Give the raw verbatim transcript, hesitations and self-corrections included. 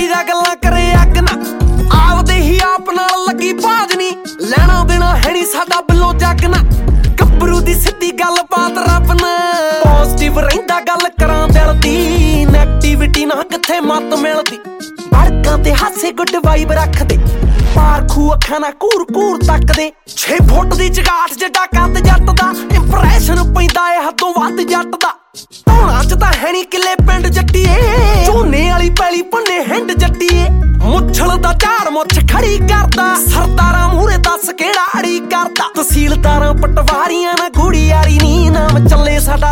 ਛੋਟੀ ਜਾ ਗੱਲਾਂ ਕਰੇ ਅੱਗ ਨਾ ਆਪਦੇ ਹੀ ਆਪ ਨਾਲ ਲੱਗੀ ਬਾਜ ਨੀ ਲੈਣਾ ਦੇਣਾ ਹੈ ਨੀ ਸਾਡਾ ਬਿੱਲੋ ਜੱਗ ਨਾ ਗੱਭਰੂ ਦੀ ਸਿੱਧੀ ਗੱਲ ਬਾਤ ਰੱਬ ਨਾ ਪੋਜ਼ਿਟਿਵ ਰਹਿੰਦਾ ਗੱਲ ਕਰਾਂ ਦਿਲ ਦੀ ਨੈਗੇਟਿਵਿਟੀ ਨਾ ਕਿੱਥੇ ਮੱਤ ਮਿਲਦੀ ਬੜਕਾਂ ਤੇ ਹਾਸੇ ਗੁੱਡ ਵਾਈਬ ਰੱਖਦੇ ਪਾਰਖੂ ਅੱਖਾਂ ਨਾਲ ਘੂਰ ਘੂਰ ਤੱਕਦੇ ਛੇ ਫੁੱਟ ਦੀ ਚਗਾਠ ਜਿੱਡਾ ਕੱਦ ਜੱਟ ਦਾ ਇੰਪ੍ਰੈਸ਼ਨ ਪੈਂਦਾ ਏ ਹੱਦੋਂ ਵੱਧ ਜੱਟ ਦਾ ਧੌਣਾ ਚ ਤਾਂ ਹੈ ਨੀ ਕਿੱਲੇ ਪਿੰਡ ਜੱਟੀਏ ਝੋਨੇ ਵਾਲੀ ਪੈਲੀ ਭੰਨੇ ਹਿੰਡ ਜੱਟੀਏ ਮੁੱਛਲ ਦਾ ਝਾੜ ਮੁੱਛ ਖੜੀ ਕਰਦਾ ਸਰਦਾਰਾਂ ਮੂਹਰੇ ਦੱਸ ਕਿਹੜਾ ਅੜੀ ਕਰਦਾ ਤਹਿਸੀਲਦਾਰਾਂ ਪਟਵਾਰੀਆਂ ਨਾ ਗੂੜੀ ਯਾਰੀ ਨੀ ਨਾਮ ਚੱਲੇ ਸਾਡਾ